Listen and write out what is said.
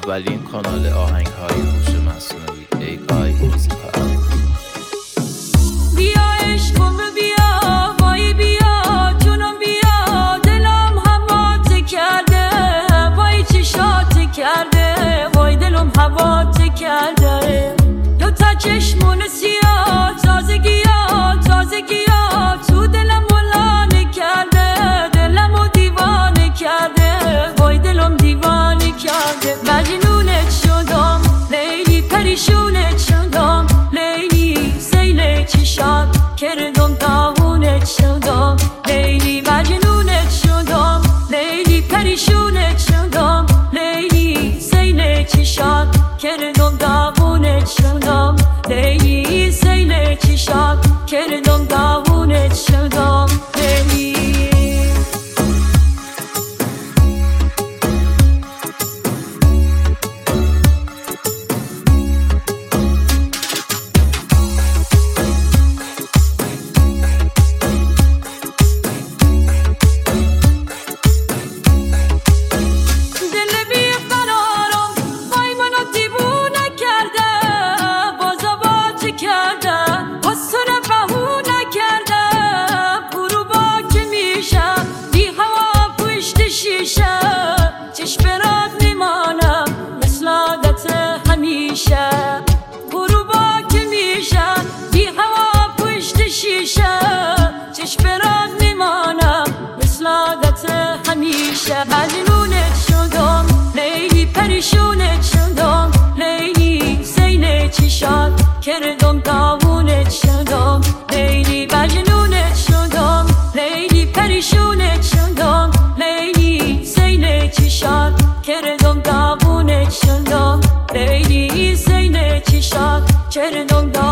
ولی این کانال آهنگ های هوش مصنوعی AI موزیک بیا عشقم بیا وای بیا جونم بیا دلم هوات کرده وای چشات کرده وای دلم هوات کرده دو تا چشمون سیاه تازگیا تو دلم ولانه کرده دلمو دیوانه کرده وای دلم دیوانه کرده مجنونت شدم لیلی پریشونت شدم لیلی سیل چشات کردم داغونت شدم لیلی مجنونت شدم لیلی پریشونت شدم لیلی سیل چشات کردم داغونت شدم لیلی سیل چشات کردم داغونت شدم لیلی چشم برات میمانم مثل عادت همیشه غروبا که میشه بی هوا پشت شیشه چشم برات میمانم مثل عادت همیشه مجنونت شدم لیلی پریشونت شدم لیلی سیل چشات کردم داغونت شدم لیلی مجنونت شدم لیلی پریشونت شدم لیلی سیل چشات کردم داغونت شدم لیلی سیل چشات کردم